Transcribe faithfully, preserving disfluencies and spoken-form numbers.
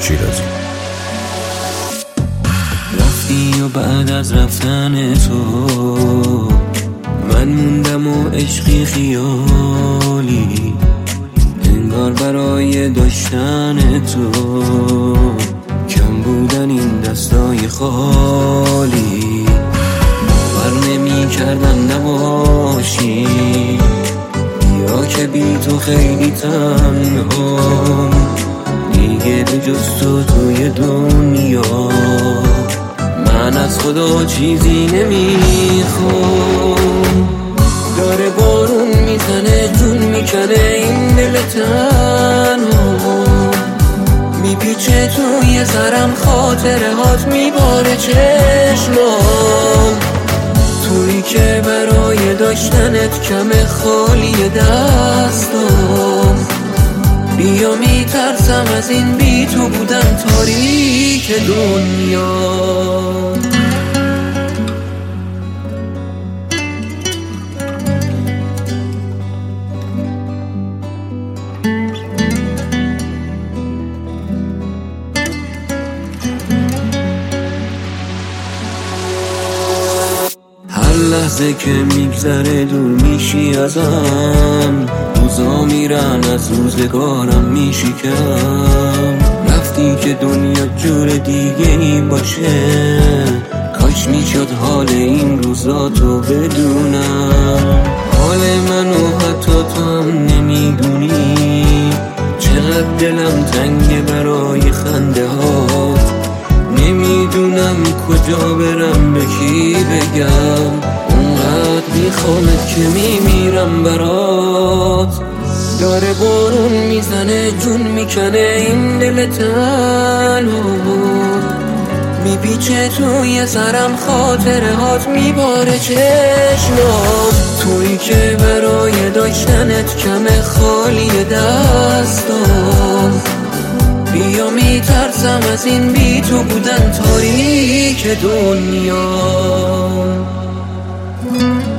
شیرازی. رفتی و بعد از رفتن تو من موندم و عشقی خیالی، انگار برای داشتن تو کم بودن این دستای خالی. باور نمی کردم نباشی یا که بی تو خیلی تنهام، دیگه به جز تو توی دنیا من از خدا چیزی نمیخوام. داره بارون میزنه جون میکنه این دل تنها، میپیچه توی سرم خاطره هات میباره چشمام. تویی که برای داشتنت کم خالی دستام، بیا میترسم از این بی تو بودن تاریک دنیا. هر لحظه که میگذره دور میشی ازم، روزا میرن از روزگارم میشی کم. رفتی که دنیا جور دیگه ای باشه، کاش میشد حال این روزا تو بدونم. حال منو حتی تو هم نمیدونی، چقدر دلم تنگه برای خنده ها. نمیدونم کجا برم به کی بگم، اونقدر میخوامت که میمیرم برات. داره بارون میزنه جون میکنه این دل تنها، میپیچه توی سرم خاطره هات میباره چشمام. تویی که برای داشتنت کم خالی دستام، بیا میترسم از این بی تو بودن تاریک دنیا.